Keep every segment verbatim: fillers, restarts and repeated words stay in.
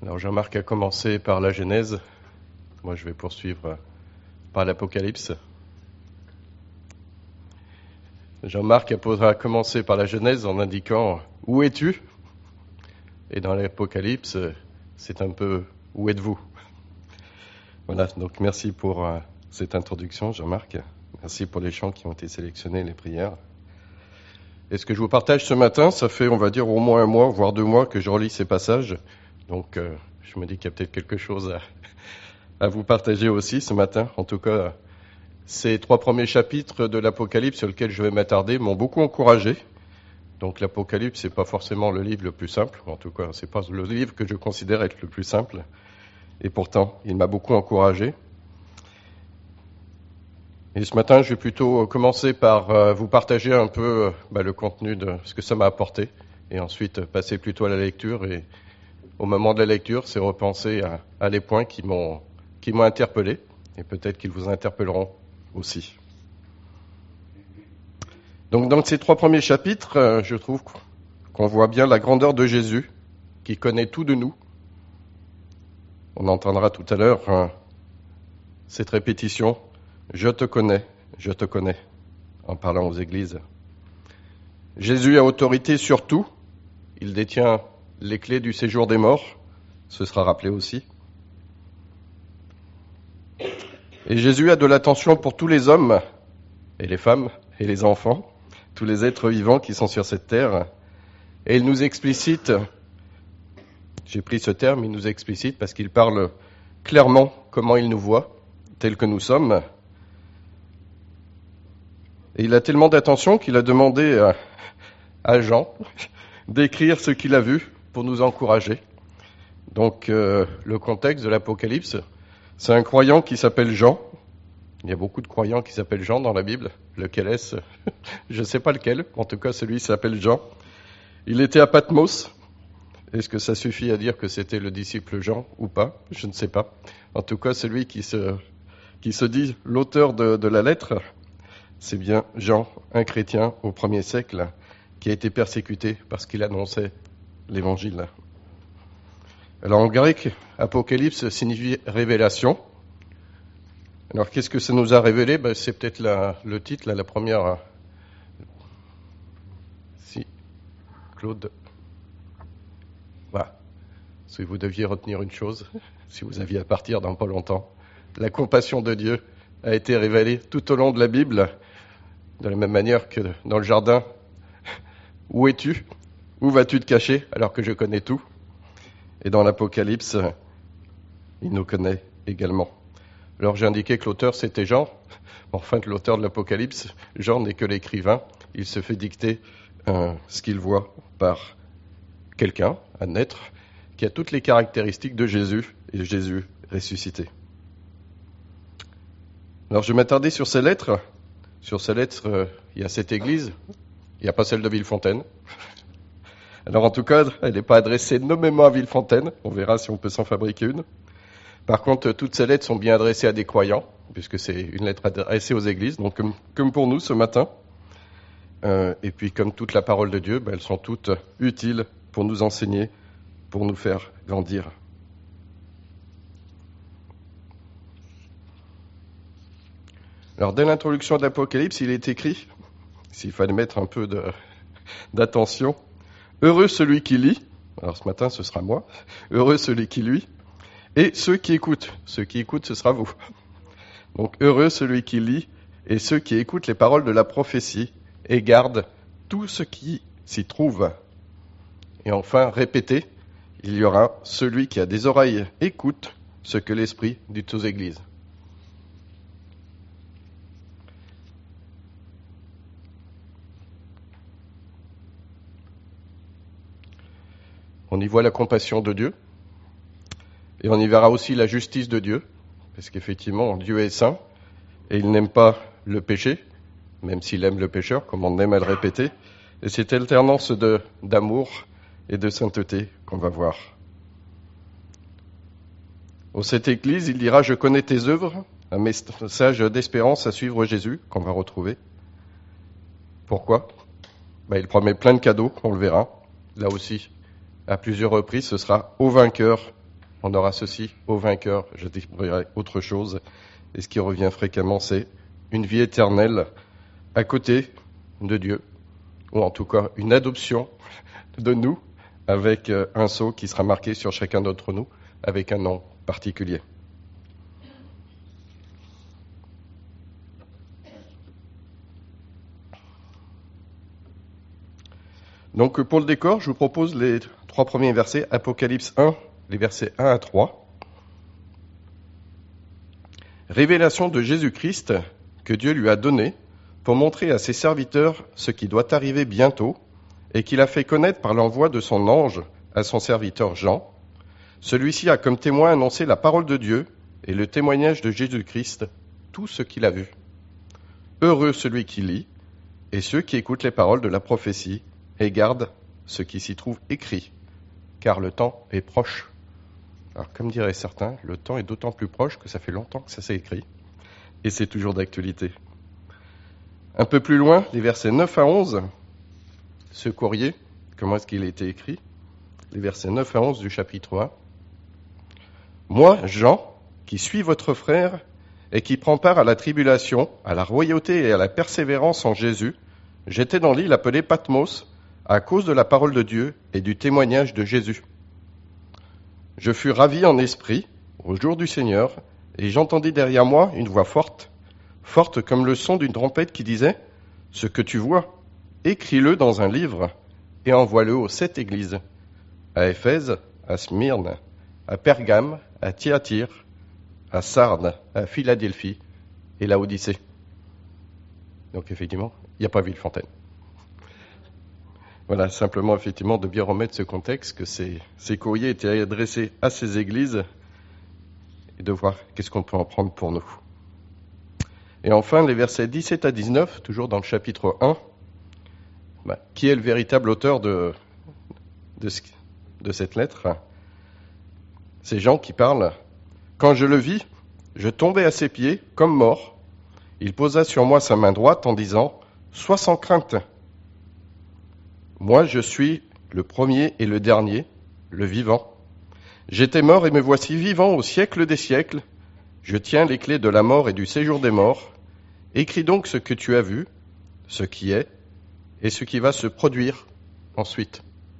Alors Jean-Marc a commencé par la Genèse, moi je vais poursuivre par l'Apocalypse. Jean-Marc a commencé par la Genèse en indiquant « Où es-tu » et dans l'Apocalypse, c'est un peu « Où êtes-vous » Voilà, donc merci pour cette introduction Jean-Marc, merci pour les chants qui ont été sélectionnés, les prières. Et ce que je vous partage ce matin, ça fait on va dire au moins un mois, voire deux mois que je relis ces passages. Donc, euh, je me dis qu'il y a peut-être quelque chose à, à vous partager aussi ce matin. En tout cas, ces trois premiers chapitres de l'Apocalypse sur lesquels je vais m'attarder m'ont beaucoup encouragé. Donc, l'Apocalypse, c'est pas forcément le livre le plus simple. En tout cas, c'est pas le livre que je considère être le plus simple. Et pourtant, il m'a beaucoup encouragé. Et ce matin, je vais plutôt commencer par euh, vous partager un peu euh, bah, le contenu de ce que ça m'a apporté. Et ensuite, passer plutôt à la lecture et au moment de la lecture, c'est repenser à, à les points qui m'ont, qui m'ont interpellé, et peut-être qu'ils vous interpelleront aussi. Donc, dans ces trois premiers chapitres, je trouve qu'on voit bien la grandeur de Jésus, qui connaît tout de nous. On entendra tout à l'heure hein, cette répétition « Je te connais, je te connais » en parlant aux églises. Jésus a autorité sur tout, il détient les clés du séjour des morts, ce sera rappelé aussi. Et Jésus a de l'attention pour tous les hommes, et les femmes, et les enfants, tous les êtres vivants qui sont sur cette terre. Et il nous explicite, j'ai pris ce terme, il nous explicite parce qu'il parle clairement comment il nous voit, tels que nous sommes. Et il a tellement d'attention qu'il a demandé à, à Jean d'écrire ce qu'il a vu pour nous encourager. Donc, euh, le contexte de l'Apocalypse, c'est un croyant qui s'appelle Jean. Il y a beaucoup de croyants qui s'appellent Jean dans la Bible. Lequel est-ce ? Je ne sais pas lequel. En tout cas, celui s'appelle Jean. Il était à Patmos. Est-ce que ça suffit à dire que c'était le disciple Jean ou pas ? Je ne sais pas. En tout cas, celui qui se, qui se dit l'auteur de, de la lettre, c'est bien Jean, un chrétien au premier siècle, qui a été persécuté parce qu'il annonçait l'Évangile. Alors en grec, Apocalypse signifie révélation. Alors qu'est-ce que ça nous a révélé ? Ben, c'est peut-être la, le titre, là, la première. Si, Claude. Voilà. Si vous deviez retenir une chose, si vous aviez à partir dans pas longtemps, la compassion de Dieu a été révélée tout au long de la Bible, de la même manière que dans le jardin. Où es-tu ? Où vas-tu te cacher alors que je connais tout ? Et dans l'Apocalypse, il nous connaît également. Alors j'ai indiqué que l'auteur c'était Jean. Enfin, l'auteur de l'Apocalypse, Jean n'est que l'écrivain. Il se fait dicter euh, ce qu'il voit par quelqu'un, un être, qui a toutes les caractéristiques de Jésus et Jésus ressuscité. Alors je vais m'attarder sur ces lettres. Sur ces lettres, euh, il y a cette église. Il n'y a pas celle de Villefontaine. Alors en tout cas, elle n'est pas adressée nommément à Villefontaine. On verra si on peut s'en fabriquer une. Par contre, toutes ces lettres sont bien adressées à des croyants, puisque c'est une lettre adressée aux églises, donc comme, comme pour nous ce matin. Euh, et puis comme toute la parole de Dieu, ben, elles sont toutes utiles pour nous enseigner, pour nous faire grandir. Alors dès l'introduction de l'Apocalypse, il est écrit, s'il fallait mettre un peu de, d'attention, « Heureux celui qui lit », alors ce matin ce sera moi, « Heureux celui qui lit », et ceux qui écoutent, ceux qui écoutent ce sera vous. Donc « Heureux celui qui lit » et ceux qui écoutent les paroles de la prophétie et gardent tout ce qui s'y trouve. Et enfin, répétez, il y aura celui qui a des oreilles, écoute ce que l'Esprit dit aux églises. On y voit la compassion de Dieu, et on y verra aussi la justice de Dieu, parce qu'effectivement, Dieu est saint, et il n'aime pas le péché, même s'il aime le pécheur, comme on aime à le répéter, et c'est alternance de, d'amour et de sainteté qu'on va voir. Au cette église, il dira « Je connais tes œuvres », un message d'espérance à suivre Jésus, qu'on va retrouver. Pourquoi ? Ben, il promet plein de cadeaux, on le verra, là aussi. À plusieurs reprises, ce sera au vainqueur on aura ceci au vainqueur. Je découvrirai autre chose. Et ce qui revient fréquemment, c'est une vie éternelle à côté de Dieu, ou en tout cas une adoption de nous avec un sceau qui sera marqué sur chacun d'entre nous avec un nom particulier. Donc pour le décor, je vous propose les trois premiers versets, Apocalypse un, les versets un à trois. Révélation de Jésus-Christ que Dieu lui a donnée pour montrer à ses serviteurs ce qui doit arriver bientôt et qu'il a fait connaître par l'envoi de son ange à son serviteur Jean. Celui-ci a comme témoin annoncé la parole de Dieu et le témoignage de Jésus-Christ, tout ce qu'il a vu. Heureux celui qui lit et ceux qui écoutent les paroles de la prophétie et gardent ce qui s'y trouve écrit, car le temps est proche. Alors, comme diraient certains, le temps est d'autant plus proche que ça fait longtemps que ça s'est écrit, et c'est toujours d'actualité. Un peu plus loin, les versets neuf à onze, ce courrier, comment est-ce qu'il a été écrit? Les versets neuf à onze du chapitre un. Moi, Jean, qui suis votre frère, et qui prend part à la tribulation, à la royauté et à la persévérance en Jésus, j'étais dans l'île appelée Patmos, à cause de la parole de Dieu et du témoignage de Jésus. Je fus ravi en esprit au jour du Seigneur, et j'entendis derrière moi une voix forte, forte comme le son d'une trompette qui disait « Ce que tu vois, écris-le dans un livre et envoie-le aux sept églises, à Éphèse, à Smyrne, à Pergame, à Thyatire, à Sardes, à Philadelphie et Laodicée. » Donc effectivement, il n'y a pas Villefontaine. Voilà, simplement, effectivement, de bien remettre ce contexte, que ces, ces courriers étaient adressés à ces églises, et de voir qu'est-ce qu'on peut en prendre pour nous. Et enfin, les versets dix-sept à dix-neuf, toujours dans le chapitre un, bah, qui est le véritable auteur de, de, ce, de cette lettre? C'est Jean qui parle. « Quand je le vis, je tombai à ses pieds, comme mort. Il posa sur moi sa main droite en disant « Sois sans crainte. Moi, je suis le premier et le dernier, le vivant. J'étais mort et me voici vivant au siècle des siècles. Je tiens les clés de la mort et du séjour des morts. Écris donc ce que tu as vu, ce qui est, et ce qui va se produire ensuite. »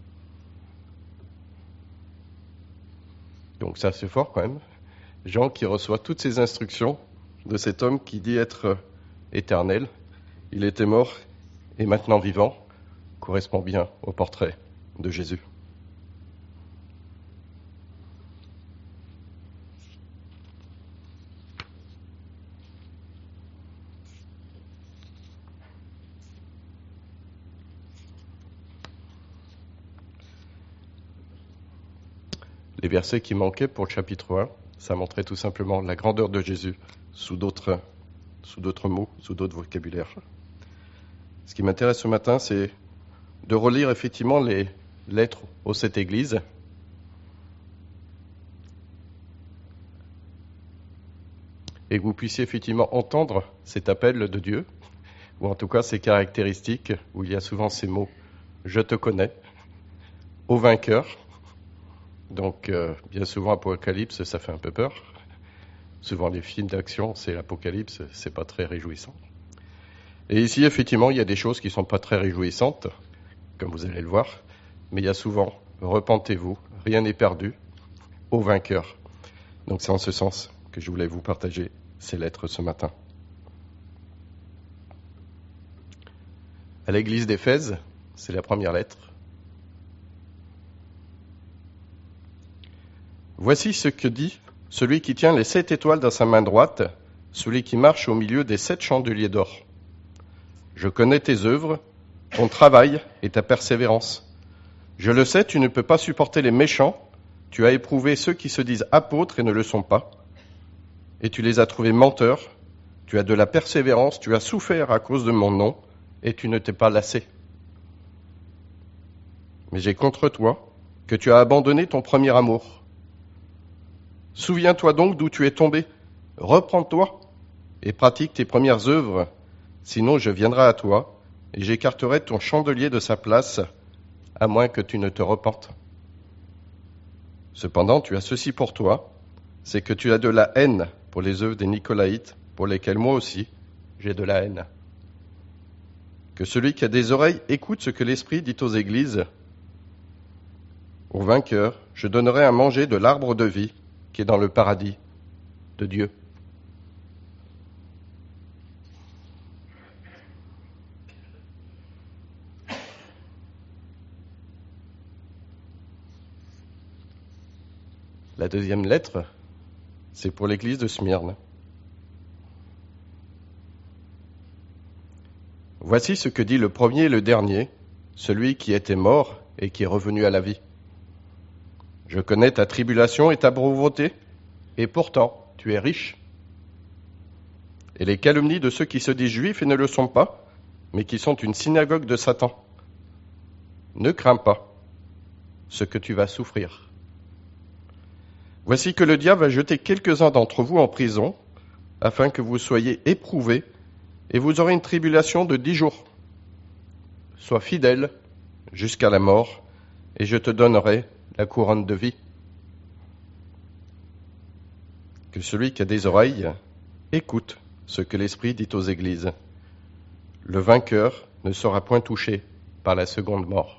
Donc ça, c'est fort quand même. Jean qui reçoit toutes ces instructions de cet homme qui dit être éternel. Il était mort et maintenant vivant. Correspond bien au portrait de Jésus. Les versets qui manquaient pour le chapitre un, ça montrait tout simplement la grandeur de Jésus sous d'autres, sous d'autres mots, sous d'autres vocabulaires. Ce qui m'intéresse ce matin, c'est de relire effectivement les lettres aux sept églises. Et que vous puissiez effectivement entendre cet appel de Dieu, ou en tout cas ces caractéristiques, où il y a souvent ces mots « je te connais »,« au vainqueur ». Donc euh, bien souvent Apocalypse, ça fait un peu peur. Souvent les films d'action, c'est l'Apocalypse, c'est pas très réjouissant. Et ici, effectivement, il y a des choses qui sont pas très réjouissantes, comme vous allez le voir, mais il y a souvent « repentez-vous, rien n'est perdu, au vainqueur ». Donc c'est en ce sens que je voulais vous partager ces lettres ce matin. À l'église d'Éphèse, c'est la première lettre. Voici ce que dit celui qui tient les sept étoiles dans sa main droite, celui qui marche au milieu des sept chandeliers d'or. Je connais tes œuvres, ton travail et ta persévérance. Je le sais, tu ne peux pas supporter les méchants, tu as éprouvé ceux qui se disent apôtres et ne le sont pas, et tu les as trouvés menteurs, tu as de la persévérance, tu as souffert à cause de mon nom, et tu ne t'es pas lassé. Mais j'ai contre toi que tu as abandonné ton premier amour. Souviens-toi donc d'où tu es tombé, reprends-toi et pratique tes premières œuvres, sinon je viendrai à toi et j'écarterai ton chandelier de sa place, à moins que tu ne te repentes. Cependant, tu as ceci pour toi, c'est que tu as de la haine pour les œuvres des Nicolaïtes, pour lesquels moi aussi j'ai de la haine. Que celui qui a des oreilles écoute ce que l'Esprit dit aux églises. Au vainqueur, je donnerai à manger de l'arbre de vie qui est dans le paradis de Dieu. La deuxième lettre, c'est pour l'église de Smyrne. Voici ce que dit le premier et le dernier, celui qui était mort et qui est revenu à la vie. Je connais ta tribulation et ta pauvreté, et pourtant tu es riche. Et les calomnies de ceux qui se disent juifs et ne le sont pas, mais qui sont une synagogue de Satan. Ne crains pas ce que tu vas souffrir. Voici que le diable va jeter quelques-uns d'entre vous en prison, afin que vous soyez éprouvés, et vous aurez une tribulation de dix jours. Sois fidèle jusqu'à la mort, et je te donnerai la couronne de vie. Que celui qui a des oreilles écoute ce que l'Esprit dit aux églises. Le vainqueur ne sera point touché par la seconde mort.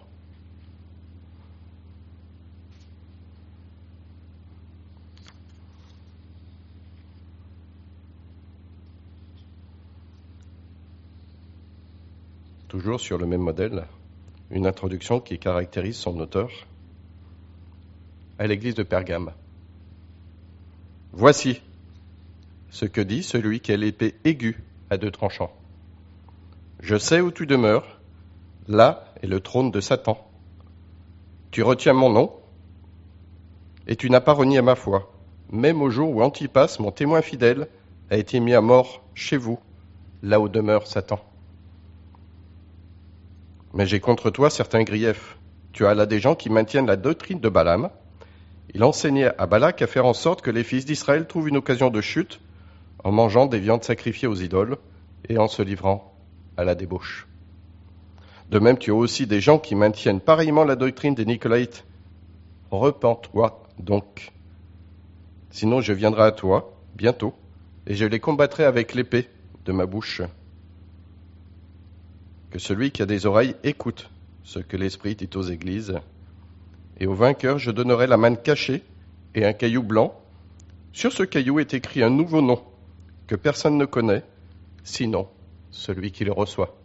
Toujours sur le même modèle, une introduction qui caractérise son auteur à l'église de Pergame. Voici ce que dit celui qui a l'épée aiguë à deux tranchants. Je sais où tu demeures, là est le trône de Satan. Tu retiens mon nom, et tu n'as pas renié ma foi, même au jour où Antipas, mon témoin fidèle, a été mis à mort chez vous, là où demeure Satan. Mais j'ai contre toi certains griefs. Tu as là des gens qui maintiennent la doctrine de Balaam. Il enseignait à Balak à faire en sorte que les fils d'Israël trouvent une occasion de chute en mangeant des viandes sacrifiées aux idoles et en se livrant à la débauche. De même, tu as aussi des gens qui maintiennent pareillement la doctrine des Nicolaïtes. Repens-toi donc. Sinon, je viendrai à toi bientôt et je les combattrai avec l'épée de ma bouche. Que celui qui a des oreilles écoute ce que l'Esprit dit aux églises. Et au vainqueur, je donnerai la manne cachée et un caillou blanc. Sur ce caillou est écrit un nouveau nom que personne ne connaît, sinon celui qui le reçoit.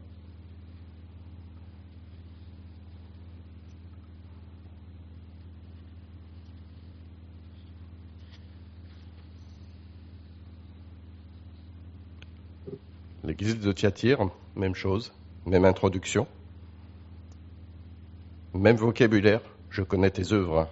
L'église de Thyatire, même chose, même introduction, même vocabulaire, je connais tes œuvres.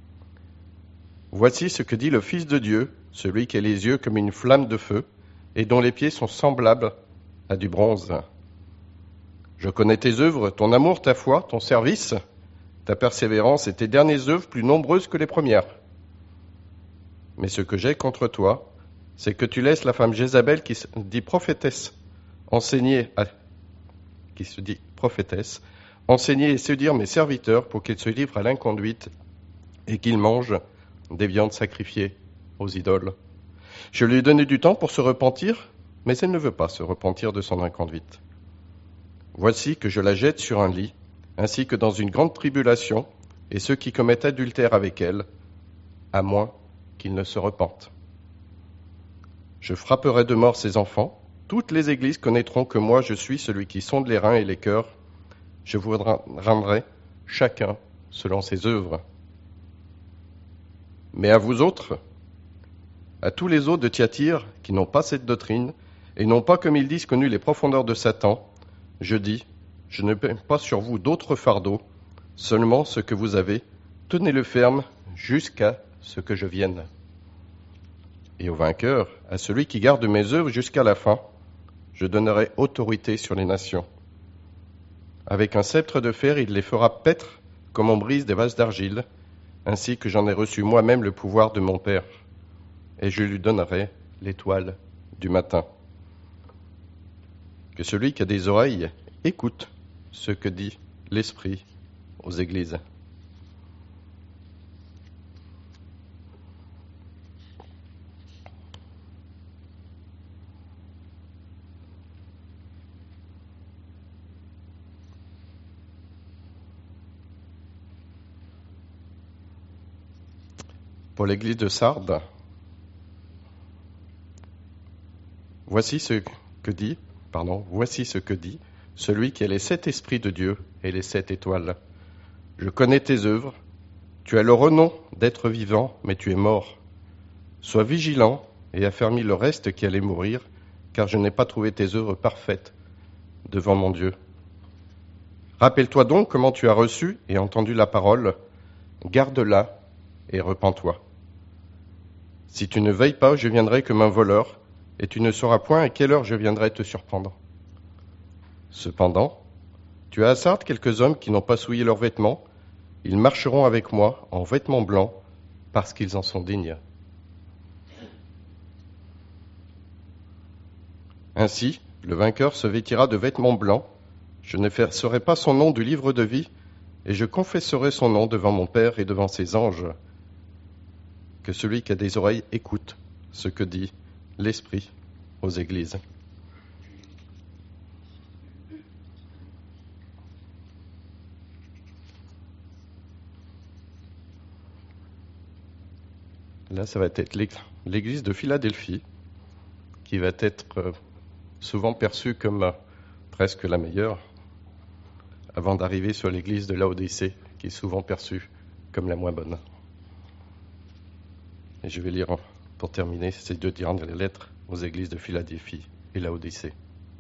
Voici ce que dit le Fils de Dieu, celui qui a les yeux comme une flamme de feu et dont les pieds sont semblables à du bronze. Je connais tes œuvres, ton amour, ta foi, ton service, ta persévérance et tes dernières œuvres plus nombreuses que les premières. Mais ce que j'ai contre toi, c'est que tu laisses la femme Jézabel qui se dit prophétesse, enseigner à, qui se dit prophétesse, enseigner et séduire mes serviteurs pour qu'ils se livrent à l'inconduite et qu'ils mangent des viandes sacrifiées aux idoles. Je lui ai donné du temps pour se repentir, mais elle ne veut pas se repentir de son inconduite. Voici que je la jette sur un lit, ainsi que dans une grande tribulation, et ceux qui commettent adultère avec elle, à moins qu'ils ne se repentent. Je frapperai de mort ses enfants. Toutes les églises connaîtront que moi je suis celui qui sonde les reins et les cœurs. Je vous rendrai chacun selon ses œuvres. Mais à vous autres, à tous les autres de Thyatire qui n'ont pas cette doctrine et n'ont pas, comme ils disent, connu les profondeurs de Satan, je dis, je ne mets pas sur vous d'autres fardeaux, seulement ce que vous avez, tenez-le ferme jusqu'à ce que je vienne. Et au vainqueur, à celui qui garde mes œuvres jusqu'à la fin, je donnerai autorité sur les nations. Avec un sceptre de fer, il les fera paître comme on brise des vases d'argile, ainsi que j'en ai reçu moi-même le pouvoir de mon Père. Et je lui donnerai l'étoile du matin. Que celui qui a des oreilles écoute ce que dit l'Esprit aux églises. Pour l'église de Sardes, voici ce que dit, pardon, voici ce que dit celui qui a les sept esprits de Dieu et les sept étoiles. Je connais tes œuvres, tu as le renom d'être vivant, mais tu es mort. Sois vigilant et affermis le reste qui allait mourir, car je n'ai pas trouvé tes œuvres parfaites devant mon Dieu. Rappelle-toi donc comment tu as reçu et entendu la parole, garde-la et repens-toi. Si tu ne veilles pas, je viendrai comme un voleur, et tu ne sauras point à quelle heure je viendrai te surprendre. Cependant, tu as à Sardes quelques hommes qui n'ont pas souillé leurs vêtements, ils marcheront avec moi en vêtements blancs, parce qu'ils en sont dignes. Ainsi, le vainqueur se vêtira de vêtements blancs, je n'effacerai pas son nom du livre de vie, et je confesserai son nom devant mon Père et devant ses anges. Que celui qui a des oreilles écoute ce que dit l'Esprit aux églises. Là, ça va être l'église de Philadelphie, qui va être souvent perçue comme presque la meilleure, avant d'arriver sur l'église de Laodicée, qui est souvent perçue comme la moins bonne. Et je vais lire, pour terminer, ces deux dernières lettres aux églises de Philadelphie et Laodicée.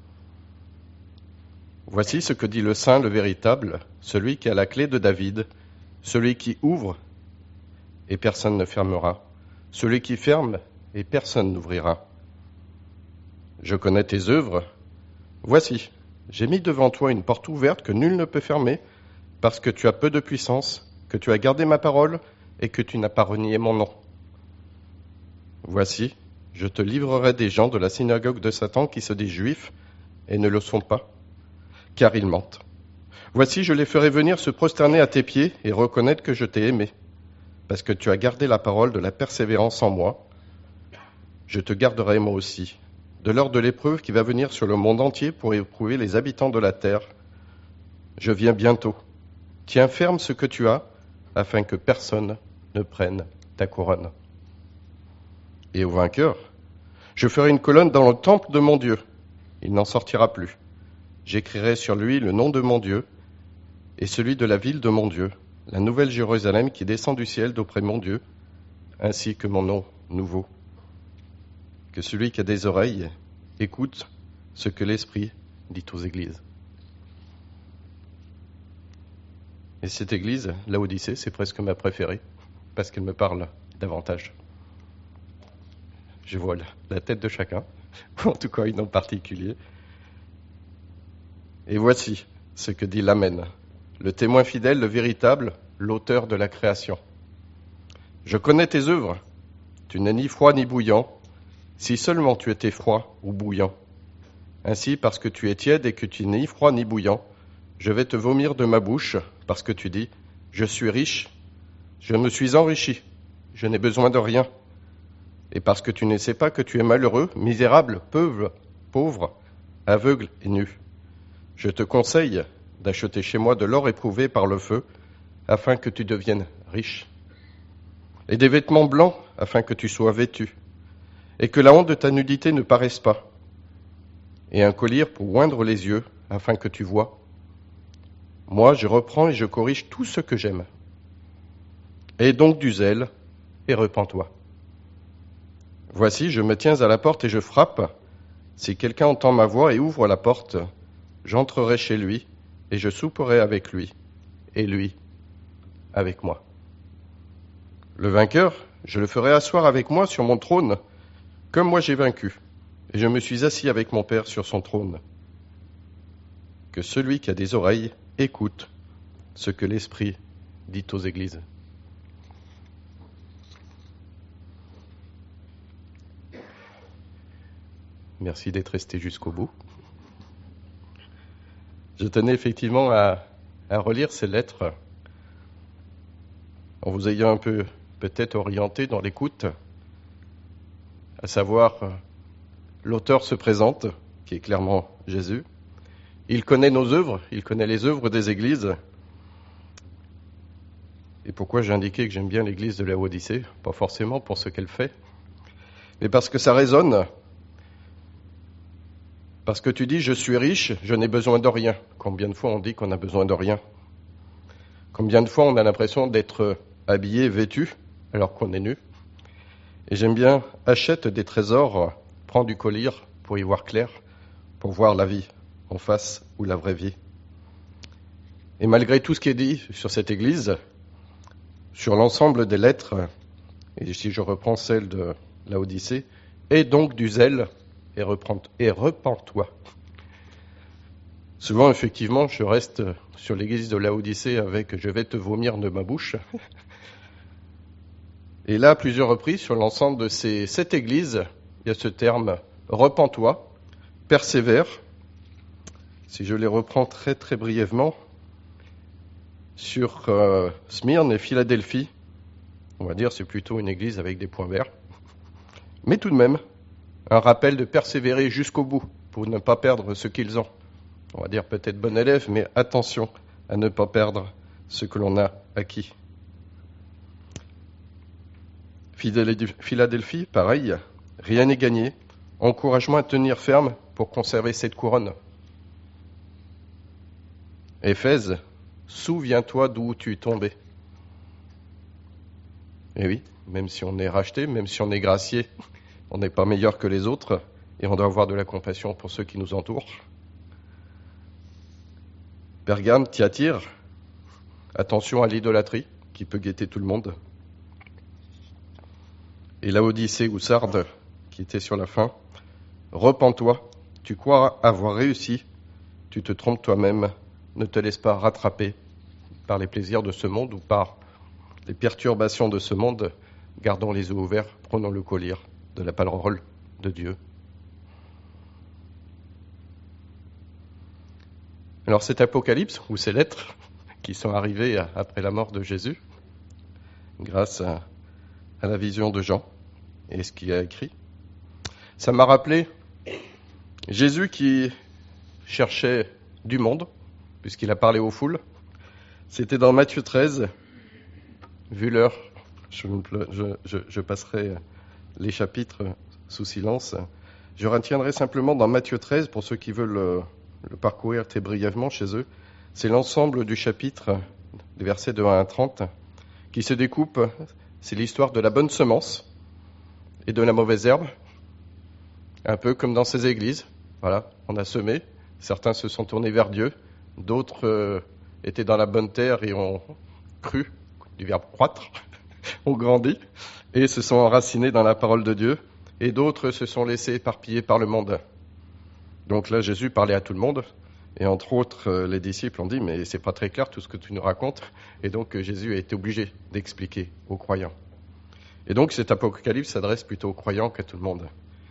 Voici ce que dit le Saint, le véritable, celui qui a la clé de David, celui qui ouvre et personne ne fermera, celui qui ferme et personne n'ouvrira. Je connais tes œuvres. Voici, j'ai mis devant toi une porte ouverte que nul ne peut fermer, parce que tu as peu de puissance, que tu as gardé ma parole et que tu n'as pas renié mon nom. Voici, je te livrerai des gens de la synagogue de Satan qui se disent juifs et ne le sont pas, car ils mentent. Voici, je les ferai venir se prosterner à tes pieds et reconnaître que je t'ai aimé, parce que tu as gardé la parole de la persévérance en moi. Je te garderai moi aussi, de l'heure de l'épreuve qui va venir sur le monde entier pour éprouver les habitants de la terre. Je viens bientôt. Tiens ferme ce que tu as, afin que personne ne prenne ta couronne. Et au vainqueur, je ferai une colonne dans le temple de mon Dieu. Il n'en sortira plus. J'écrirai sur lui le nom de mon Dieu et celui de la ville de mon Dieu, la nouvelle Jérusalem qui descend du ciel d'auprès de mon Dieu, ainsi que mon nom nouveau. Que celui qui a des oreilles écoute ce que l'Esprit dit aux églises. Et cette église, Laodicée, c'est presque ma préférée, parce qu'elle me parle davantage. Je vois la tête de chacun, ou en tout cas une en particulier. Et voici ce que dit l'Amen, le témoin fidèle, le véritable, l'auteur de la création. Je connais tes œuvres, tu n'es ni froid ni bouillant, si seulement tu étais froid ou bouillant. Ainsi, parce que tu es tiède et que tu n'es ni froid ni bouillant, je vais te vomir de ma bouche, parce que tu dis, je suis riche, je me suis enrichi, je n'ai besoin de rien. Et parce que tu ne sais pas que tu es malheureux, misérable, pauvre, pauvre, aveugle et nu. Je te conseille d'acheter chez moi de l'or éprouvé par le feu, afin que tu deviennes riche, et des vêtements blancs, afin que tu sois vêtu, et que la honte de ta nudité ne paraisse pas, et un collier pour oindre les yeux, afin que tu vois. Moi, je reprends et je corrige tout ce que j'aime. Aie donc du zèle, et repens-toi. Voici, je me tiens à la porte et je frappe. Si quelqu'un entend ma voix et ouvre la porte, j'entrerai chez lui, et je souperai avec lui, et lui avec moi. Le vainqueur, je le ferai asseoir avec moi sur mon trône, comme moi j'ai vaincu, et je me suis assis avec mon Père sur son trône. Que celui qui a des oreilles écoute ce que l'Esprit dit aux églises. Merci d'être resté jusqu'au bout. Je tenais effectivement à, à relire ces lettres en vous ayant un peu peut-être orienté dans l'écoute, à savoir l'auteur se présente, qui est clairement Jésus. Il connaît nos œuvres, il connaît les œuvres des églises. Et pourquoi j'ai indiqué que j'aime bien l'église de Laodicée? Pas forcément pour ce qu'elle fait, mais parce que ça résonne. Parce que tu dis, je suis riche, je n'ai besoin de rien. Combien de fois on dit qu'on a besoin de rien? Combien de fois on a l'impression d'être habillé, vêtu, alors qu'on est nu? Et j'aime bien, achète des trésors, prends du collier pour y voir clair, pour voir la vie en face ou la vraie vie. Et malgré tout ce qui est dit sur cette église, sur l'ensemble des lettres, et si je reprends celle de Laodicée, aie donc du zèle et, reprends, et repens-toi. Souvent, effectivement, je reste sur l'église de Laodicée avec « je vais te vomir de ma bouche ». Et là, à plusieurs reprises, sur l'ensemble de ces sept églises, il y a ce terme « repens-toi », « persévère ». Si je les reprends très très brièvement, sur euh, Smyrne et Philadelphie, on va dire c'est plutôt une église avec des points verts, mais tout de même, un rappel de persévérer jusqu'au bout pour ne pas perdre ce qu'ils ont. On va dire peut-être bon élève, mais attention à ne pas perdre ce que l'on a acquis. Philadelphie, pareil, rien n'est gagné. Encouragement à tenir ferme pour conserver cette couronne. Éphèse, souviens-toi d'où tu es tombé. Et oui, même si on est racheté, même si on est gracié, on n'est pas meilleur que les autres et on doit avoir de la compassion pour ceux qui nous entourent. Pergame, Thyatire, attention à l'idolâtrie qui peut guetter tout le monde. Et Laodicée ou Sardes, qui était sur la fin, repens-toi, tu crois avoir réussi, tu te trompes toi-même, ne te laisse pas rattraper par les plaisirs de ce monde ou par les perturbations de ce monde. Gardons les yeux ouverts, prenons le collier de la parole de Dieu. Alors cet apocalypse, ou ces lettres qui sont arrivées après la mort de Jésus, grâce à, à la vision de Jean et ce qu'il a écrit, ça m'a rappelé Jésus qui cherchait du monde, puisqu'il a parlé aux foules. C'était dans Matthieu treize. Vu l'heure, je, je, je, je passerai les chapitres sous silence. Je retiendrai simplement dans Matthieu treize, pour ceux qui veulent le, le parcourir très brièvement chez eux. C'est l'ensemble du chapitre, des versets de un à trente, qui se découpe. C'est l'histoire de la bonne semence et de la mauvaise herbe, un peu comme dans ces églises. Voilà, on a semé, certains se sont tournés vers Dieu, d'autres euh, étaient dans la bonne terre et ont cru, du verbe croître, ont grandi et se sont enracinés dans la parole de Dieu, et d'autres se sont laissés éparpiller par le monde. Donc là, Jésus parlait à tout le monde, et entre autres, euh, les disciples ont dit, mais c'est pas très clair tout ce que tu nous racontes, et donc euh, Jésus a été obligé d'expliquer aux croyants. Et donc cet apocalypse s'adresse plutôt aux croyants qu'à tout le monde.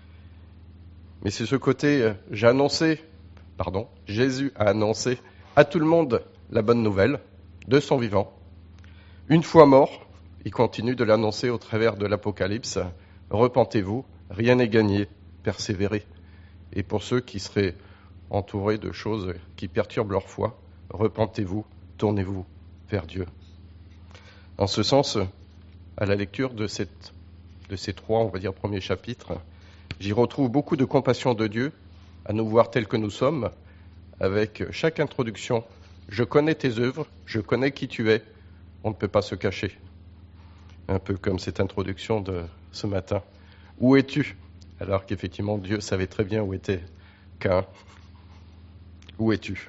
Mais c'est ce côté, euh, j'ai annoncé, pardon, Jésus a annoncé à tout le monde la bonne nouvelle de son vivant. Une fois mort, il continue de l'annoncer au travers de l'Apocalypse. Repentez-vous, rien n'est gagné, persévérez. Et pour ceux qui seraient entourés de choses qui perturbent leur foi, repentez-vous, tournez-vous vers Dieu. En ce sens, à la lecture de, cette, de ces trois, on va dire, premiers chapitres, j'y retrouve beaucoup de compassion de Dieu à nous voir tels que nous sommes, avec chaque introduction. Je connais tes œuvres, je connais qui tu es, on ne peut pas se cacher. Un peu comme cette introduction de ce matin. Où es-tu? Alors qu'effectivement Dieu savait très bien où était Caïn. Où es-tu?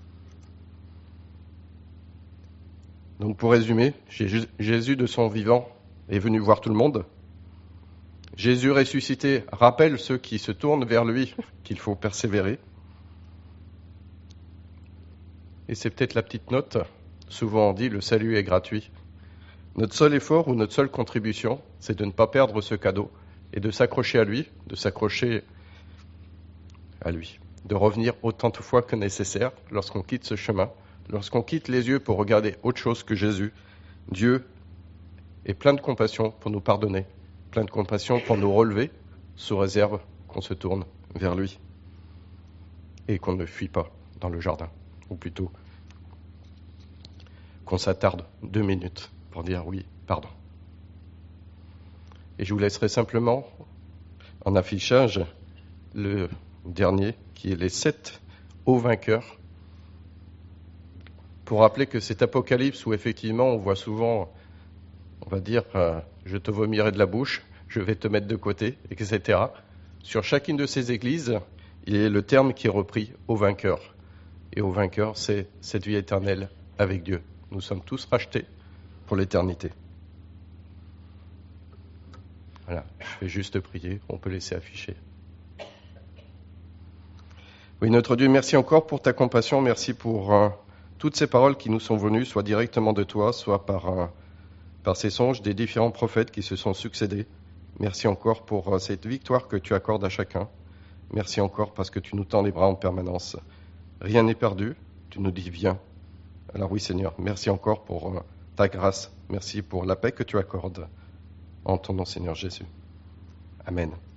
Donc pour résumer, Jésus de son vivant est venu voir tout le monde. Jésus ressuscité rappelle ceux qui se tournent vers lui qu'il faut persévérer. Et c'est peut-être la petite note, souvent on dit le salut est gratuit. Notre seul effort ou notre seule contribution, c'est de ne pas perdre ce cadeau et de s'accrocher à lui, de s'accrocher à lui, de revenir autant de fois que nécessaire lorsqu'on quitte ce chemin, lorsqu'on quitte les yeux pour regarder autre chose que Jésus. Dieu est plein de compassion pour nous pardonner, plein de compassion pour nous relever, sous réserve qu'on se tourne vers lui et qu'on ne fuit pas dans le jardin, ou plutôt qu'on s'attarde deux minutes pour dire oui, pardon. Et je vous laisserai simplement en affichage le dernier, qui est les sept hauts vainqueurs, pour rappeler que cet apocalypse où effectivement on voit souvent, on va dire, euh, je te vomirai de la bouche, je vais te mettre de côté, et cetera. Sur chacune de ces églises, il y a le terme qui est repris, au vainqueur. Et au vainqueur, c'est cette vie éternelle avec Dieu. Nous sommes tous rachetés pour l'éternité. Voilà, je vais juste prier, on peut laisser afficher. Oui, notre Dieu, merci encore pour ta compassion, merci pour euh, toutes ces paroles qui nous sont venues, soit directement de toi, soit par, euh, par ces songes des différents prophètes qui se sont succédés. Merci encore pour euh, cette victoire que tu accordes à chacun. Merci encore parce que tu nous tends les bras en permanence. Rien n'est perdu, tu nous dis viens. Alors oui Seigneur, merci encore pour euh, ta grâce, merci pour la paix que tu accordes. En ton nom Seigneur Jésus. Amen.